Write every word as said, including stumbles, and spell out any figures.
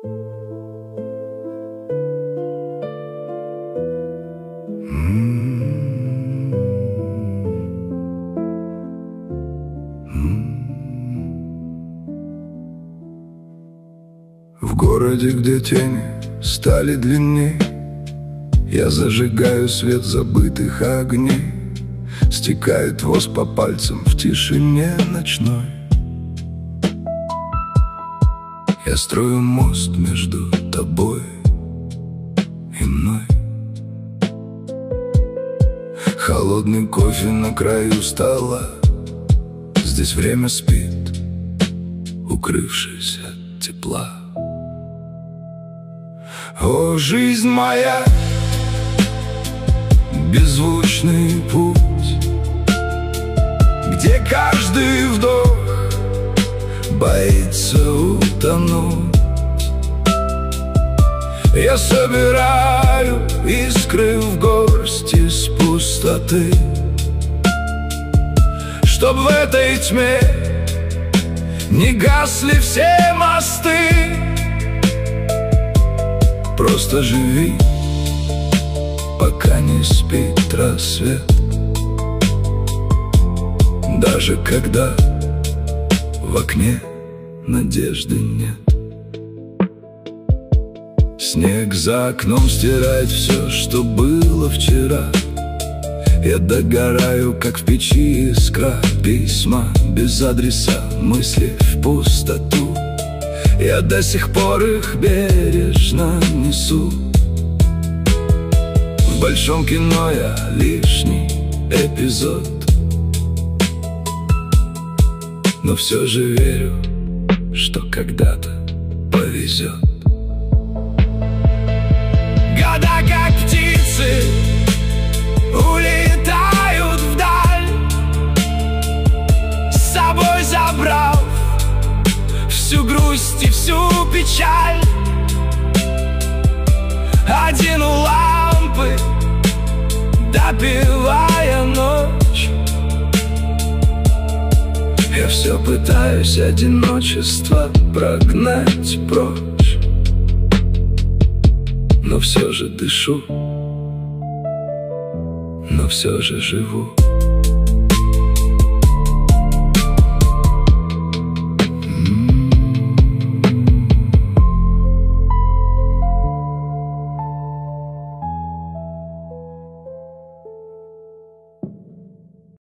В городе, где тени стали длинней, я зажигаю свет забытых огней. Стекает воск по пальцам в тишине ночной. Я строю мост между тобой и мной. Холодный кофе на краю стола. Здесь время спит, укрывшись от тепла. О, жизнь моя, беззвучный путь, где каждый вдох боится утонуть. Я собираю искры в горсть из пустоты, чтоб в этой тьме не гасли все мосты. Просто живи, пока не спит рассвет, даже когда в окне надежды нет. Снег за окном стирает все, что было вчера. Я догораю, как в печи искра. Письма без адреса, мысли в пустоту. Я до сих пор их бережно несу. В большом кино я лишний эпизод, но все же верю, что когда-то повезет. Года, как птицы, улетают вдаль, с собой забрав всю грусть и всю печаль. Один у лампы, допивая ночь, я все пытаюсь одиночество прогнать прочь, но все же дышу, но все же живу.